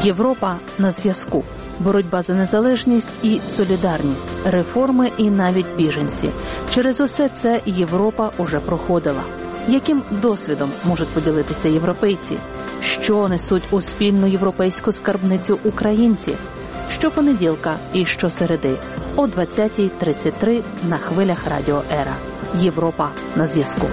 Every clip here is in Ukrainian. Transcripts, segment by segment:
Європа на зв'язку. Боротьба за незалежність і солідарність, реформи і навіть біженці. Через усе це Європа уже проходила. Яким досвідом можуть поділитися європейці? Що несуть у спільну європейську скарбницю українці? Щопонеділка і щосереди о 20:33 на хвилях Радіо Ера. Європа на зв'язку.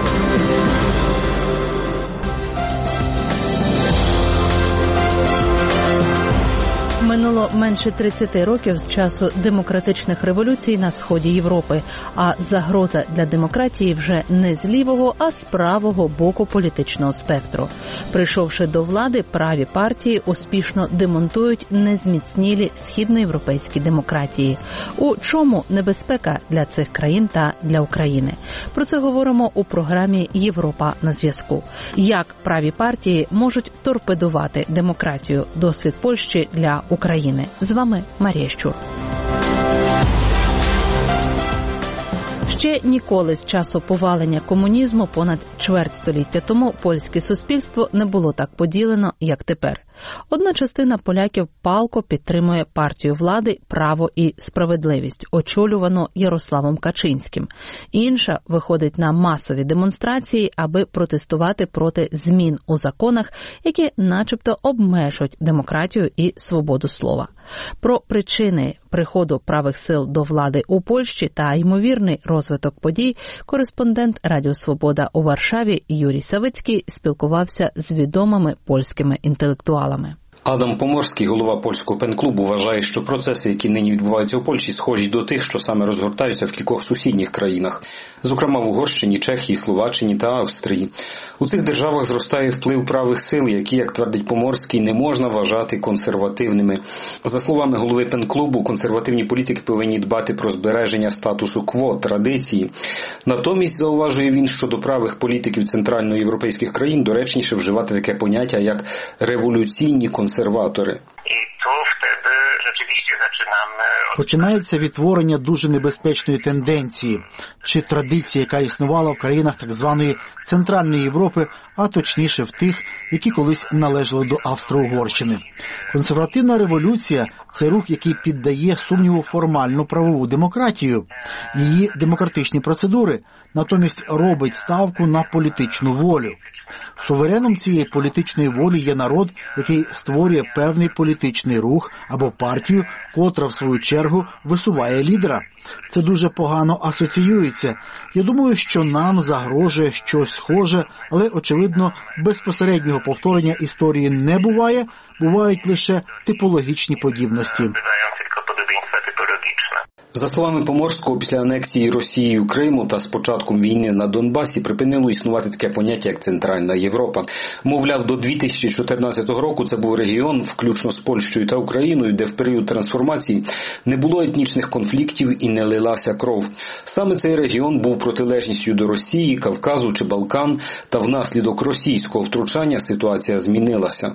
Минуло менше 30 років з часу демократичних революцій на сході Європи, а загроза для демократії вже не з лівого, а з правого боку політичного спектру. Прийшовши до влади, праві партії успішно демонтують незміцнілі східноєвропейські демократії. У чому небезпека для цих країн та для України? Про це говоримо у програмі «Європа на зв'язку». Як праві партії можуть торпедувати демократію? Досвід Польщі для України. З вами Марія Щур. Ще ніколи з часу повалення комунізму понад чверть століття тому польське суспільство не було так поділено, як тепер. Одна частина поляків палко підтримує партію влади «Право і справедливість», очолювану Ярославом Качинським. Інша виходить на масові демонстрації, аби протестувати проти змін у законах, які начебто обмежують демократію і свободу слова. Про причини приходу правих сил до влади у Польщі та ймовірний розвиток подій кореспондент Радіо Свобода у Варшаві Юрій Савицький спілкувався з відомими польськими інтелектуалами. Адам Поморський, голова польського пен-клубу, вважає, що процеси, які нині відбуваються у Польщі, схожі до тих, що саме розгортаються в кількох сусідніх країнах, зокрема в Угорщині, Чехії, Словаччині та Австрії. У цих державах зростає вплив правих сил, які, як твердить Поморський, не можна вважати консервативними. За словами голови пен-клубу, консервативні політики повинні дбати про збереження статусу кво, традиції. Натомість, зауважує він, що до правих політиків центральноєвропейських країн доречніше вживати таке поняття, як революційні консерватори. Починається відтворення дуже небезпечної тенденції чи традиції, яка існувала в країнах так званої Центральної Європи, а точніше в тих, які колись належали до Австро-Угорщини. Консервативна революція – це рух, який піддає сумніву формальну правову демократію, її демократичні процедури, натомість робить ставку на політичну волю. Сувереном цієї політичної волі є народ, який створює певний політичний рух або партію, котра в свою чергу висуває лідера. Це дуже погано асоціюється. Я думаю, що нам загрожує щось схоже, але, очевидно, безпосереднього повторення історії не буває, бувають лише типологічні подібності. За словами Поморського, після анексії Росією Криму та з початком війни на Донбасі припинило існувати таке поняття, як Центральна Європа. Мовляв, до 2014 року це був регіон, включно з Польщею та Україною, де в період трансформації не було етнічних конфліктів і не лилася кров. Саме цей регіон був протилежністю до Росії, Кавказу чи Балкан, та внаслідок російського втручання ситуація змінилася.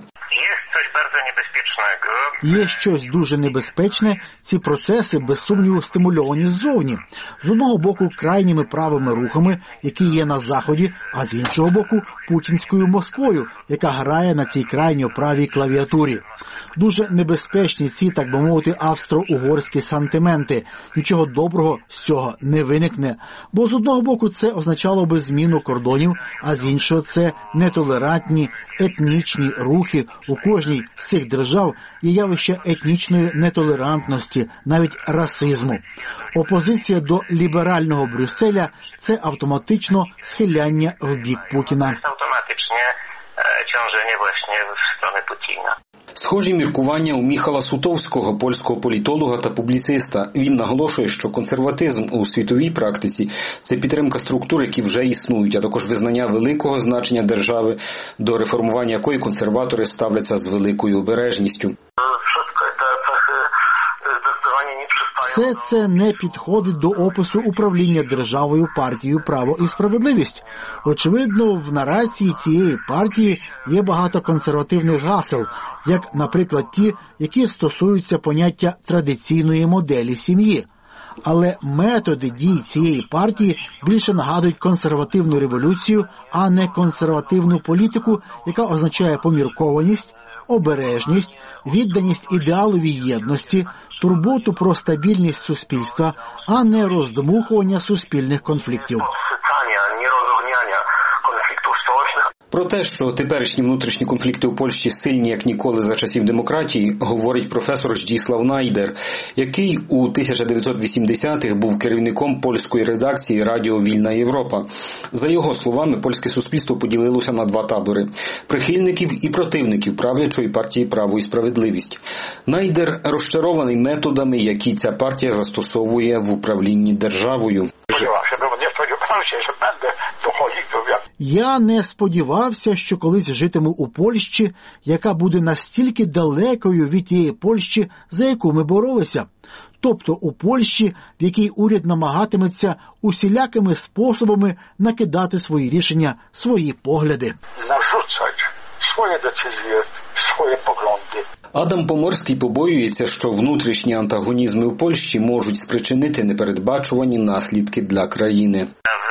Є щось дуже небезпечне, ці процеси, без сумніву, стимульовані ззовні. З одного боку, крайніми правими рухами, які є на Заході, а з іншого боку, путінською Москвою, яка грає на цій крайньо правій клавіатурі. Дуже небезпечні ці, так би мовити, австро-угорські сантименти. Нічого доброго з цього не виникне. Бо з одного боку це означало би зміну кордонів, а з іншого це нетолерантні етнічні рухи. У кожній з цих держав є явище етнічної нетолерантності, навіть расизму. Опозиція до ліберального Брюсселя – це автоматично схиляння в бік Путіна. Автоматичне ciążenie właśnie w stronę Putina. Схожі міркування у Міхала Сутовського, польського політолога та публіциста. Він наголошує, що консерватизм у світовій практиці – це підтримка структур, які вже існують, а також визнання великого значення держави, до реформування якої консерватори ставляться з великою обережністю. Все це не підходить до опису управління державою партією «Право і справедливість». Очевидно, в нарації цієї партії є багато консервативних гасел, як, наприклад, ті, які стосуються поняття традиційної моделі сім'ї. Але методи дій цієї партії більше нагадують консервативну революцію, а не консервативну політику, яка означає поміркованість, обережність, відданість ідеаловій єдності, турботу про стабільність суспільства, а не роздмухування суспільних конфліктів. Про те, що теперішні внутрішні конфлікти у Польщі сильні як ніколи за часів демократії, говорить професор Зdzisław Najder, який у 1980-х був керівником польської редакції радіо «Вільна Європа». За його словами, польське суспільство поділилося на два табори – прихильників і противників правлячої партії «Право і справедливість». Найдер розчарований методами, які ця партія застосовує в управлінні державою. Я не сподівався, що колись житиму у Польщі, яка буде настільки далекою від тієї Польщі, за яку ми боролися. Тобто у Польщі, в якій уряд намагатиметься усілякими способами накидати свої рішення, свої погляди. Нарzucać swoje decyzje, swoje poglądy. Адам Поморський побоюється, що внутрішні антагонізми у Польщі можуть спричинити непередбачувані наслідки для країни.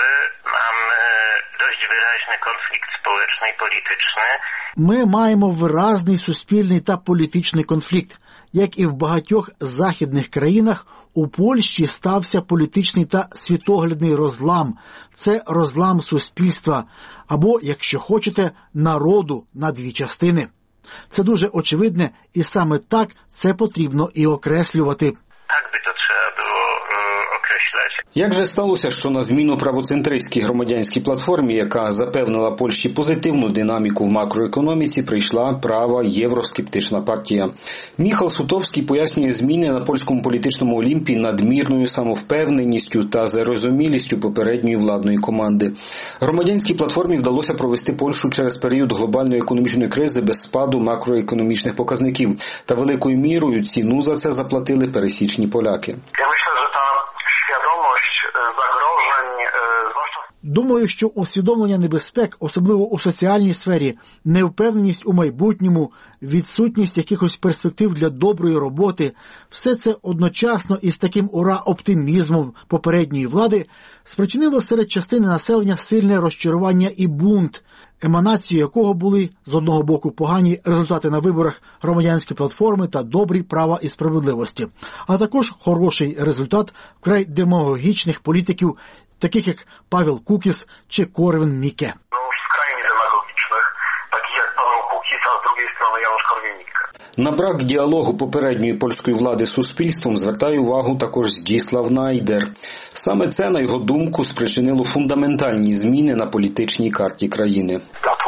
Konflikt społeczny i polityczny. Ми маємо виразний суспільний та політичний конфлікт. Як і в багатьох західних країнах, у Польщі стався політичний та світоглядний розлам. Це розлам суспільства, або, якщо хочете, народу на дві частини. Це дуже очевидне, і саме так це потрібно і окреслювати. Так би то треба було окреслити. Як же сталося, що на зміну правоцентристській громадянській платформі, яка запевнила Польщі позитивну динаміку в макроекономіці, прийшла права євроскептична партія? Міхал Сутовський пояснює зміни на польському політичному олімпі надмірною самовпевненістю та зарозумілістю попередньої владної команди. Громадянській платформі вдалося провести Польщу через період глобальної економічної кризи без спаду макроекономічних показників. Та великою мірою ціну за це заплатили пересічні поляки. Думаю, що усвідомлення небезпек, особливо у соціальній сфері, невпевненість у майбутньому, відсутність якихось перспектив для доброї роботи – все це одночасно із таким ура-оптимізмом попередньої влади спричинило серед частини населення сильне розчарування і бунт, еманацією якого були, з одного боку, погані результати на виборах громадянської платформи та добрі права і справедливості, а також хороший результат вкрай демагогічних політиків, таких як Павел Кукіс чи Корвін-Міке. Вкрай демагогічних, таких як Павел Кукіс, а з другої сторони Януш Корвін-Міке. На брак діалогу попередньої польської влади з суспільством звертає увагу також Zdzisław Najder. Саме це, на його думку, спричинило фундаментальні зміни на політичній карті країни.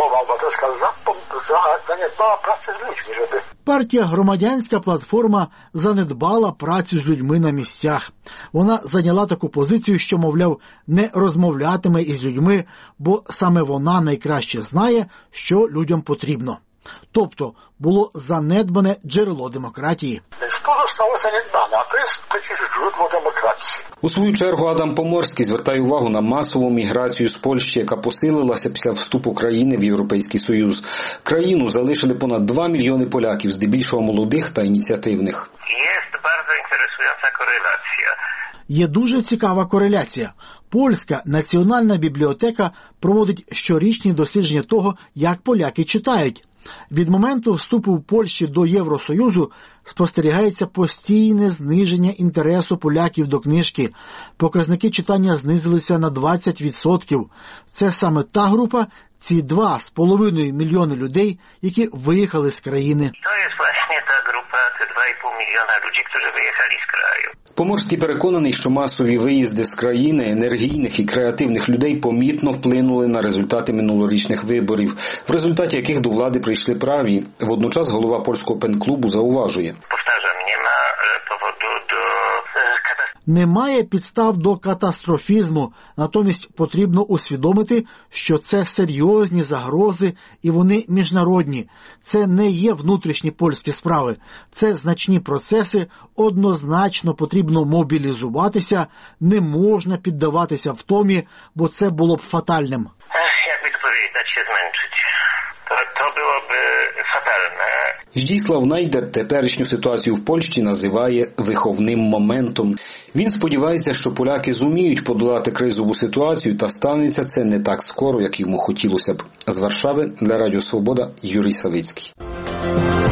Партія «Громадянська платформа» занедбала працю з людьми на місцях. Вона зайняла таку позицію, що, мовляв, не розмовлятиме із людьми, бо саме вона найкраще знає, що людям потрібно. Тобто було занедбане джерело демократії. Що zostało zaniedbane? A to jest przecież źródło demokracji. У свою чергу Адам Поморський звертає увагу на масову міграцію з Польщі, яка посилилася після вступу країни в Європейський Союз. Країну залишили понад 2 мільйони поляків, здебільшого молодих та ініціативних. Є дуже інтересуюча кореляція. Є дуже цікава кореляція. Польська національна бібліотека проводить щорічні дослідження того, як поляки читають. Від моменту вступу Польщі до Євросоюзу спостерігається постійне зниження інтересу поляків до книжки. Показники читання знизилися на 20%. Це саме та група, ці 2,5 мільйони людей, які виїхали з країни. To jest właśnie ta grupa, te 2,5 miliona ludzi, którzy wyjechali z kraju. Поморський переконаний, що масові виїзди з країни енергійних і креативних людей помітно вплинули на результати минулорічних виборів, в результаті яких до влади прийшли праві. Водночас голова польського пен-клубу зауважує. Powtarzam, nie ma powodu do katastrofy. Немає підстав до катастрофізму, натомість потрібно усвідомити, що це серйозні загрози і вони міжнародні. Це не є внутрішні польські справи, це значні процеси, однозначно потрібно мобілізуватися, не можна піддаватися втомі, бо це було б фатальним. Jakby to powiedzieć, dać się zmęczyć. To byłoby fatalne. Zdzisław Najder теперішню ситуацію в Польщі називає виховним моментом. Він сподівається, що поляки зуміють подолати кризову ситуацію, та станеться це не так скоро, як йому хотілося б. З Варшави для Радіо Свобода Юрій Савицький.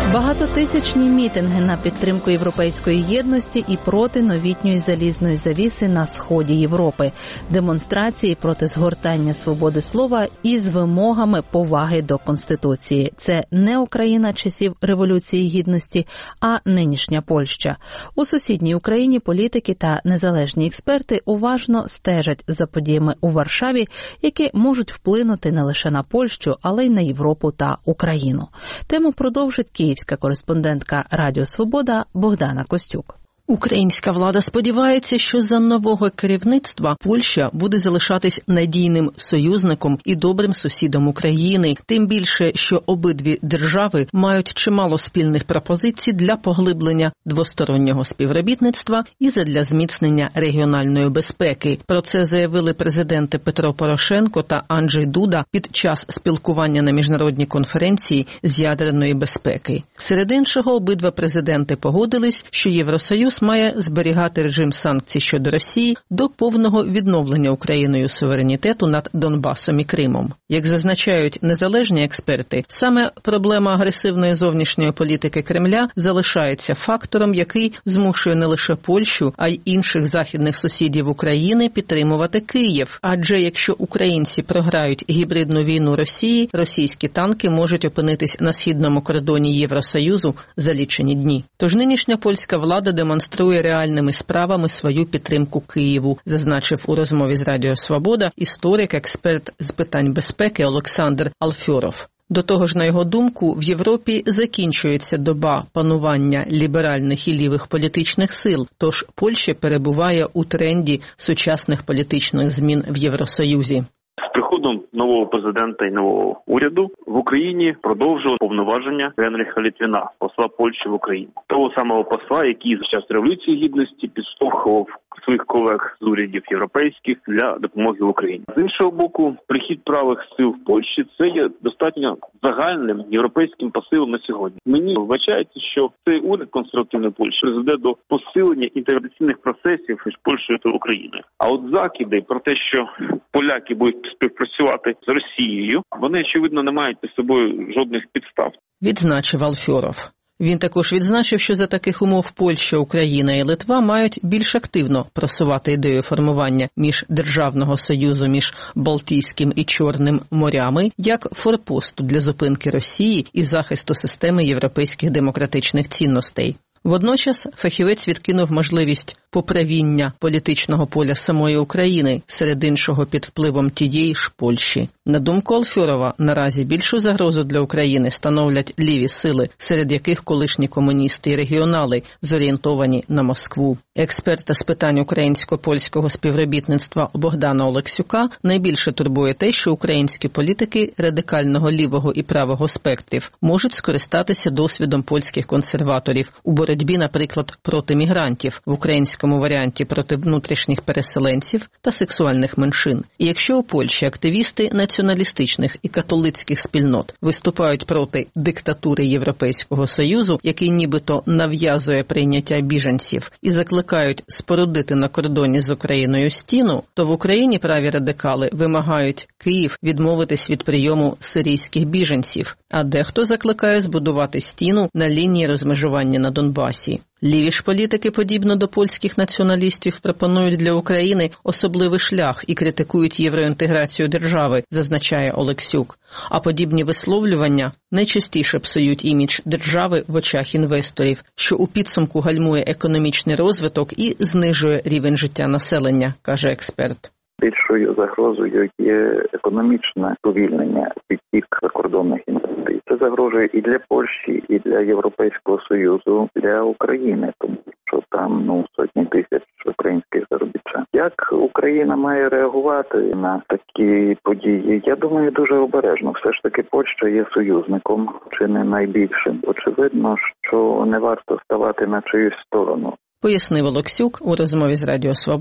Багатотисячні мітинги на підтримку європейської єдності і проти новітньої залізної завіси на сході Європи, демонстрації проти згортання свободи слова із вимогами поваги до Конституції. Це не Україна часів Революції Гідності, а нинішня Польща. У сусідній Україні політики та незалежні експерти уважно стежать за подіями у Варшаві, які можуть вплинути не лише на Польщу, але й на Європу та Україну. Тему продовжить київська кореспондентка Радіо Свобода Богдана Костюк. Українська влада сподівається, що за нового керівництва Польща буде залишатись надійним союзником і добрим сусідом України, тим більше, що обидві держави мають чимало спільних пропозицій для поглиблення двостороннього співробітництва і задля зміцнення регіональної безпеки. Про це заявили президенти Петро Порошенко та Анджей Дуда під час спілкування на міжнародній конференції з ядерної безпеки. Серед іншого, обидва президенти погодились, що Євросоюз має зберігати режим санкцій щодо Росії до повного відновлення Україною суверенітету над Донбасом і Кримом. Як зазначають незалежні експерти, саме проблема агресивної зовнішньої політики Кремля залишається фактором, який змушує не лише Польщу, а й інших західних сусідів України підтримувати Київ. Адже якщо українці програють гібридну війну Росії, російські танки можуть опинитись на східному кордоні Євросоюзу за лічені дні. Тож нинішня польська влада демонструє реальними справами свою підтримку Києву, зазначив у розмові з Радіо Свобода історик-експерт з питань безпеки Олександр Алфьоров. До того ж, на його думку, в Європі закінчується доба панування ліберальних і лівих політичних сил, тож Польща перебуває у тренді сучасних політичних змін в Євросоюзі. З приходом нового президента і нового уряду в Україні продовжували повноваження Генріха Літвіна, посла Польщі в Україні. Того самого посла, який за час Революції Гідності підштовхував своїх колег з урядів європейських для допомоги в Україні. З іншого боку, прихід правих сил в Польщі – це є достатньо загальним європейським посилом на сьогодні. Мені вбачається, що цей уряд конструктивної Польщі призведе до посилення інтеграційних процесів між Польщею та Україною. А от закиди про те, що поляки будуть співпрацювати з Росією, вони, очевидно, не мають під собою жодних підстав. Відзначив Алфьоров. Він також відзначив, що за таких умов Польща, Україна і Литва мають більш активно просувати ідею формування міждержавного союзу між Балтійським і Чорним морями як форпосту для зупинки Росії і захисту системи європейських демократичних цінностей. Водночас фахівець відкинув можливість поправіння політичного поля самої України, серед іншого під впливом тієї ж Польщі. На думку Алфьорова, наразі більшу загрозу для України становлять ліві сили, серед яких колишні комуністи і регіонали, зорієнтовані на Москву. Експерта з питань українсько-польського співробітництва Богдана Олексюка найбільше турбує те, що українські політики радикального лівого і правого спектрів можуть скористатися досвідом польських консерваторів у боротьбі, наприклад, проти мігрантів, в українському варіанті проти внутрішніх переселенців та сексуальних меншин. І якщо у Польщі активісти націоналістичних і католицьких спільнот виступають проти диктатури Європейського Союзу, який нібито нав'язує прийняття біженців, і закликають спорудити на кордоні з Україною стіну, то в Україні праві радикали вимагають Київ відмовитись від прийому сирійських біженців, а дехто закликає збудувати стіну на лінії розмежування на Донбасі. Ліві ж політики, подібно до польських націоналістів, пропонують для України особливий шлях і критикують євроінтеграцію держави, зазначає Олексюк. А подібні висловлювання найчастіше псують імідж держави в очах інвесторів, що у підсумку гальмує економічний розвиток і знижує рівень життя населення, каже експерт. Більшою загрозою є економічне повільнення, підтік закордонних інвестицій. Це загрожує і для Польщі, і для Європейського Союзу, для України, тому що там сотні тисяч українських заробітчан. Як Україна має реагувати на такі події? Я думаю, дуже обережно. Все ж таки Польща є союзником, чи не найбільшим. Очевидно, що не варто ставати на чиюсь сторону. Пояснив Олексюк у розмові з Радіо Свобода.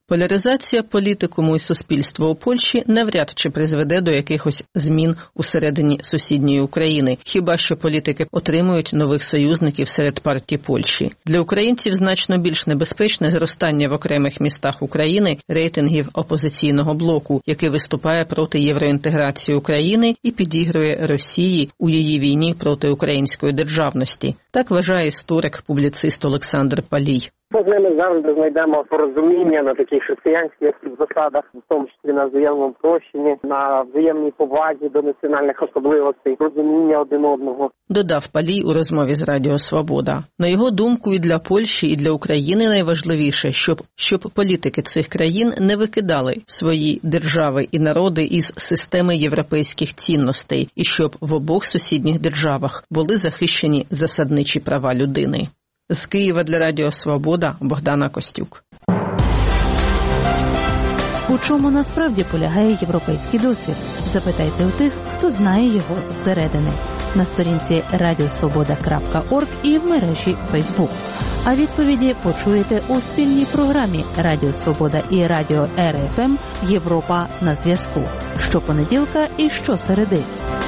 Поляризація політикуму і суспільства у Польщі навряд чи призведе до якихось змін усередині сусідньої України, хіба що політики отримують нових союзників серед партій Польщі. Для українців значно більш небезпечне зростання в окремих містах України рейтингів опозиційного блоку, який виступає проти євроінтеграції України і підігрує Росії у її війні проти української державності. Так вважає історик-публіцист Олександр Палій. Ми з ними завжди знайдемо порозуміння на таких християнських засадах, в тому числі на взаємному прощенні, на взаємній повазі до національних особливостей, розуміння один одного. Додав Палій у розмові з Радіо Свобода. На його думку, і для Польщі, і для України найважливіше, щоб політики цих країн не викидали свої держави і народи із системи європейських цінностей, і щоб в обох сусідніх державах були захищені засадничі права людини. З Києва для Радіо Свобода Богдана Костюк. У чому насправді полягає європейський досвід? Запитайте у тих, хто знає його зсередини. На сторінці radiosvoboda.org і в мережі Facebook. А відповіді почуєте у спільній програмі Радіо Свобода і Радіо РФМ «Європа на зв'язку». Щопонеділка і щосереди.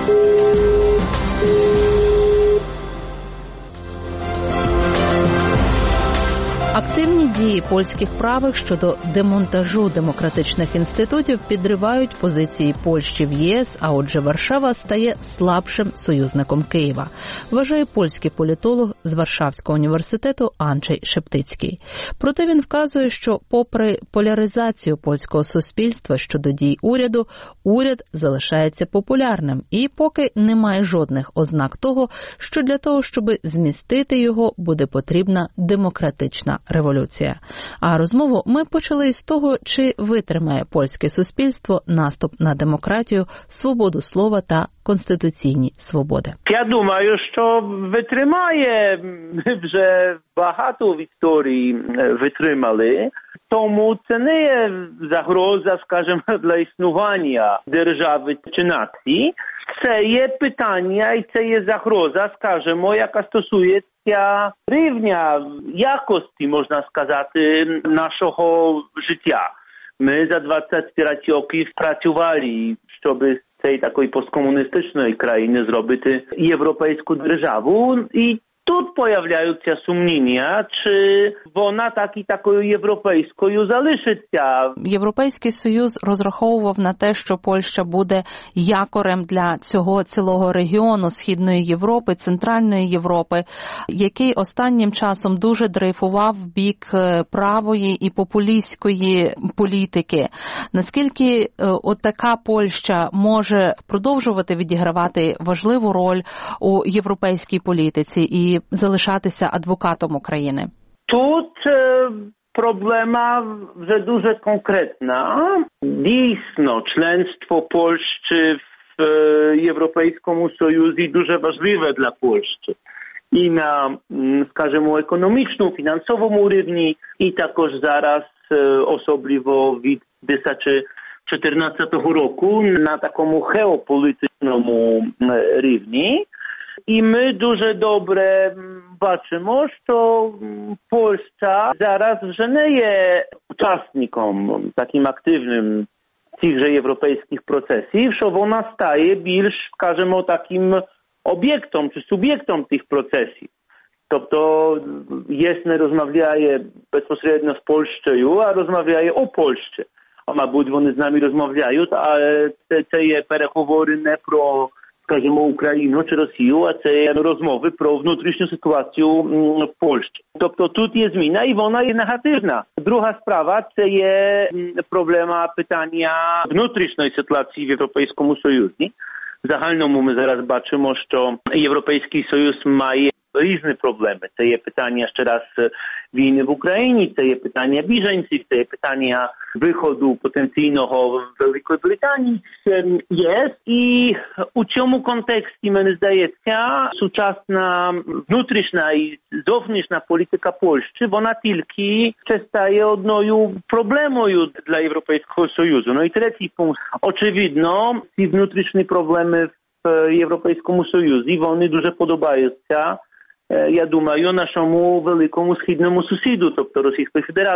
Активні дії польських правих щодо демонтажу демократичних інститутів підривають позиції Польщі в ЄС, а отже Варшава стає слабшим союзником Києва, вважає польський політолог з Варшавського університету Анджей Шептицький. Проте він вказує, що попри поляризацію польського суспільства щодо дій уряду, уряд залишається популярним і поки немає жодних ознак того, що для того, щоб змістити його, буде потрібна демократична революція. А розмову ми почали із того, чи витримає польське суспільство наступ на демократію, свободу слова та конституційні свободи. Я думаю, що витримає. Ми вже багато в історії витримали. Тому це не є загроза, скажімо, для існування держави чи нації. Це є питання і це є загроза, скажімо, яка стосується рівня якості, можна сказати, нашого життя. Ми за 25 років працювали, щоб з цієї такої посткомуністичної країни зробити європейську державу. І тут появляються сумніння, чи вона такою європейською залишиться. Європейський Союз розраховував на те, що Польща буде якорем для цього цілого регіону Східної Європи, Центральної Європи, який останнім часом дуже дрейфував в бік правої і популістської політики. Наскільки отака Польща може продовжувати відігравати важливу роль у європейській політиці і залишатися адвокатом України? Тут проблема вже дуже конкретна. Дійсно, членство Польщі в Європейському Союзі дуже важливе для Польщі. І на, скажімо, економічному, фінансовому рівні, і також зараз, особливо від 2014 року, на такому геополітичному рівні. І ми дуже добре бачимо, що Польща зараз вже не є учасником таким активним цих же європейських процесів, що вона стає більш, скажімо, таким об'єктом чи суб'єктом тих процесів. Тобто ЄС не розмовляє безпосередньо з Польщею, а розмовляє о Польщі. А, мабуть, вони з нами розмовляють, але це є переговори не про, скажімо, Україну чи Росію, а це є розмови про внутрішню ситуацію в Польщі. Тобто тут є зміна і вона є негативна. Друга справа – це є проблема питання внутрішньої ситуації в Європейському Союзі. В загальному ми зараз бачимо, що Європейський Союз має різні проблеми. Це є питання, ще раз, війни в Україні, це є питання біженців, це є питання виходу потенційного Великої Британії з ЄС. І у цьому контексті, мені здається, сучасна внутрішня і зовнішня політика Польщі, вона тільки стає одною проблемою для Європейського Союзу. Ну і третій пункт. Очевидно, ці внутрішні проблеми в Європейському Союзі, вони дуже подобаються, я думаю, нашому великому східному сусіду, тобто Російської Федерації.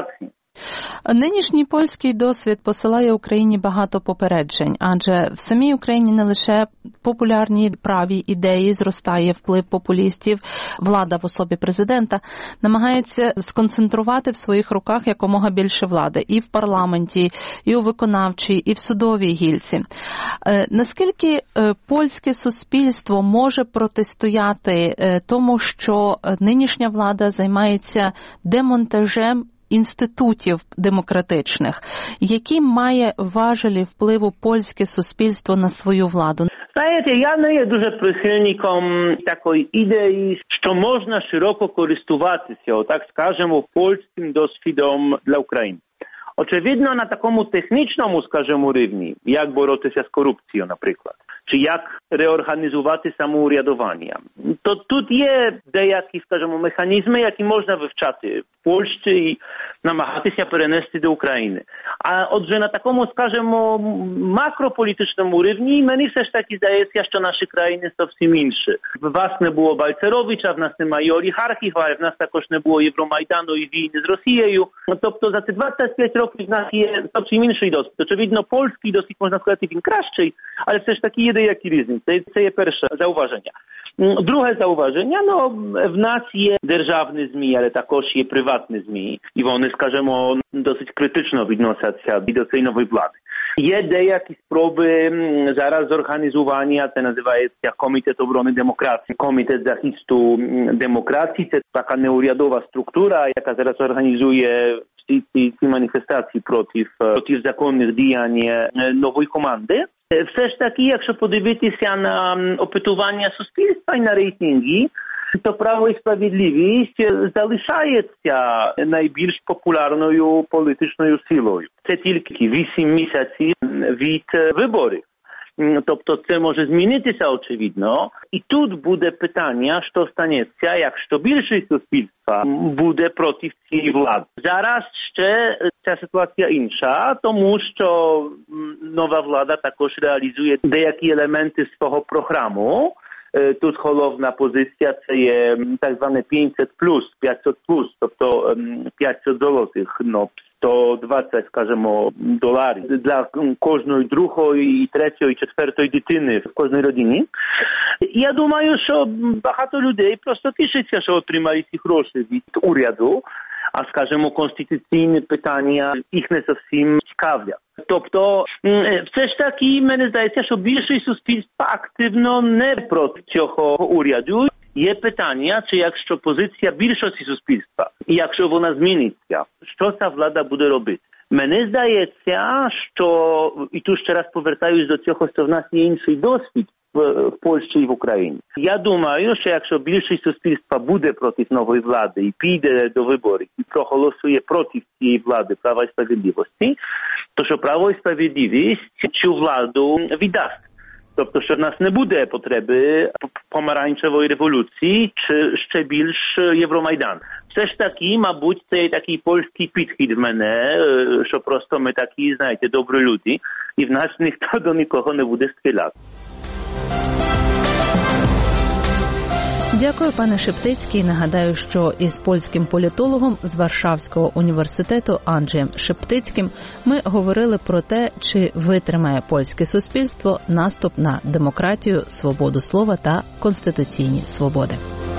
Нинішній польський досвід посилає Україні багато попереджень, адже в самій Україні не лише популярні праві ідеї, зростає вплив популістів, влада в особі президента намагається сконцентрувати в своїх руках якомога більше влади і в парламенті, і у виконавчій, і в судовій гілці. Наскільки польське суспільство може протистояти тому, що нинішня влада займається демонтажем інститутів демократичних, які має важелі впливу польське суспільство на свою владу? Знаєте, я не є дуже прихильником такої ідеї, що можна широко користуватися, так скажемо, польським досвідом для України. Очевидно, на такому технічному, скажімо, рівні, як боротися з корупцією, наприклад, чи як реорганізувати самоурядування, то тут є деякі, скажімо, механізми, які можна вивчати в Польщі і намагатися перенести до України. А отже, на такому, скажімо, макрополітичному рівні мені все ж таки здається, що наші країни зовсім інші. В вас не було Бальцеровича, в нас немає олігархів, а в нас також не було Євромайдану і війни з Росією. Тобто за ці 25 років в нас є зовсім інший досвід. Очевидно, польський досвід, можна сказати, він кращий, але все ж таки є деякі різниці. Це є перше зауваження. Друге зауваження, в нас є державні ЗМІ, але також є приватні ЗМІ. І вони, скажімо, досить критично відносяться до цієї нової влади. Є деякі спроби зараз зорганізування, це називається Комітет оборони демократії, Комітет захисту демократії. Це така неурядова структура, яка зараз організує ці маніфестації проти законних діянь нової команди. Все ж таки, якщо подивитися на опитування суспільства і на рейтинги, то Право і Справедливість залишається найбільш популярною політичною силою. Це тільки 8 місяців від виборів. Тобто це може змінитися, очевидно. І тут буде питання, що станеться, якщо більшість суспільства буде проти цієї влади. Зараз ще ця ситуація інша, тому що нова влада також реалізує деякі елементи свого програму. Тут головна позиція – це є так зване 500+, тобто 500 злотих, 120, скажімо, доларів для кожної другої, третьої, четвертої дитини в кожній родині. Я думаю, що багато людей просто тішиться, що отримали ці гроші від уряду, а, скажімо, конституційні питання їх не зовсім цікавлять. Тобто, все ж таки, мені здається, що більшість суспільства активно не проти цього уряду. Є питання, чи якщо позиція більшості суспільства, і якщо вона зміниться, що ця влада буде робити? Мені здається, що, і тут ще раз повертаюсь до цього, що в нас є інший досвід в Польщі і в Україні. Я думаю, що якщо більшість суспільства буде проти нової влади і піде до виборів і проголосує проти цієї влади Права і Справедливості, то що Право і Справедливість цю владу віддасть. Тобто, що в нас не буде потреби помаранчевої революції чи ще більш Євромайдан. Все ж таки, мабуть, це такий польський підхід в мене, що просто ми такі, знаєте, добрі люди, і в нас ніхто до нікого не буде стріляти. Дякую, пане Шептицький. Нагадаю, що із польським політологом з Варшавського університету Анджеєм Шептицьким ми говорили про те, чи витримає польське суспільство наступ на демократію, свободу слова та конституційні свободи.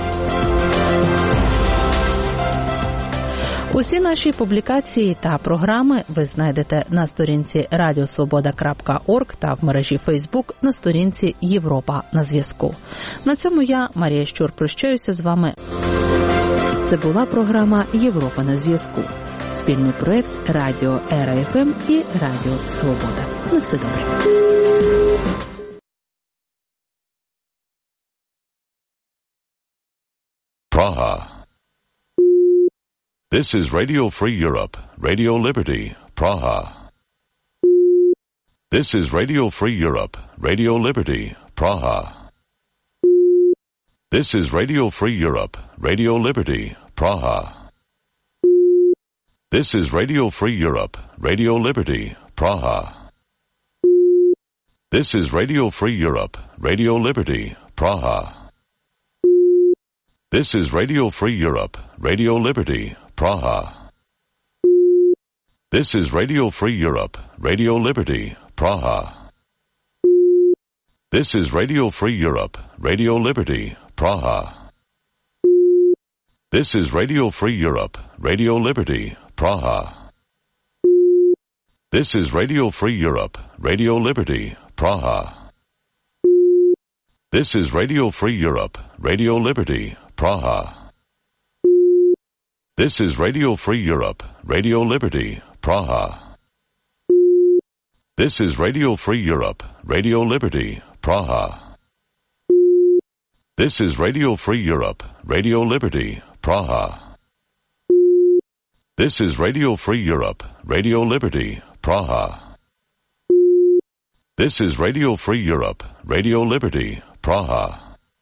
Усі наші публікації та програми ви знайдете на сторінці radiosvoboda.org та в мережі Facebook на сторінці Європа на зв'язку. На цьому я, Марія Щур, прощаюся з вами. Це була програма Європа на зв'язку. Спільний проєкт Радіо РФМ і Радіо Свобода. На все добре. Praha. This is Radio Free Europe, Radio Liberty, Praha. This is Radio Free Europe, Radio Liberty, Praha. This is Radio Free Europe, Radio Liberty, Praha. This is Radio Free Europe, Radio Liberty, Praha. This is Radio Free Europe, Radio Liberty, Praha. This is Radio Free Europe, Radio Liberty, Praha. This is Radio Free Europe, Radio Liberty, Praha. This is Radio Free Europe, Radio Liberty, Praha. This is Radio Free Europe, Radio Liberty, Praha. This is Radio Free Europe, Radio Liberty, Praha. This is Radio Free Europe, Radio Liberty, Praha. This is Radio Free Europe, Radio Liberty, Praha. This is Radio Free Europe, Radio Liberty, Praha. This is Radio Free Europe, Radio Liberty, Praha. This is Radio Free Europe, Radio Liberty, Praha. This is Radio Free Europe, Radio Liberty, Praha.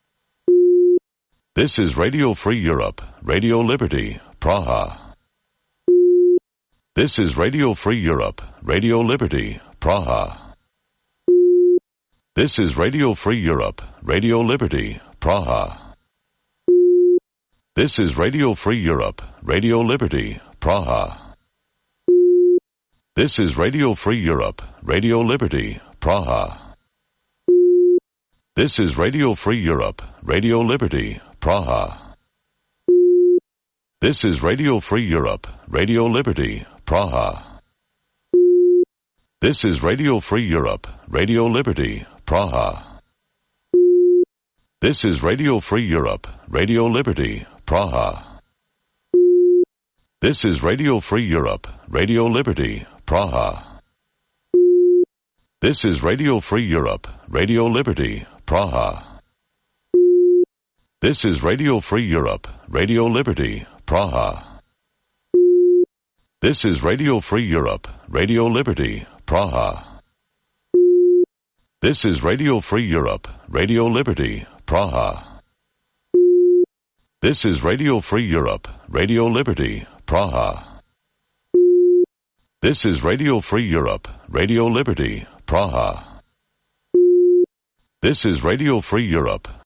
This is Radio Free Europe, Radio Liberty, Praha. This is Radio Free Europe, Radio Liberty, Praha. This is Radio Free Europe, Radio Liberty, Praha. This is Radio Free Europe, Radio Liberty, Praha. This is Radio Free Europe, Radio Liberty, Praha. This is Radio Free Europe, Radio Liberty, Praha. This is Radio Free Europe, Radio Liberty, Praha. This is Radio Free Europe, Radio Liberty, Praha. This is Radio Free Europe, Radio Liberty, Praha. This is Radio Free Europe, Radio Liberty, Praha. This is Radio Free Europe, Radio Liberty, Praha. This is Radio Free Europe, Radio Liberty, Praha. This is Radio Free Europe, Radio Liberty, Praha. This is Radio Free Europe, Radio Liberty, Praha. This is Radio Free Europe, Radio Liberty, Praha. This is Radio Free Europe, Radio Liberty, Praha. This is Radio Free Europe,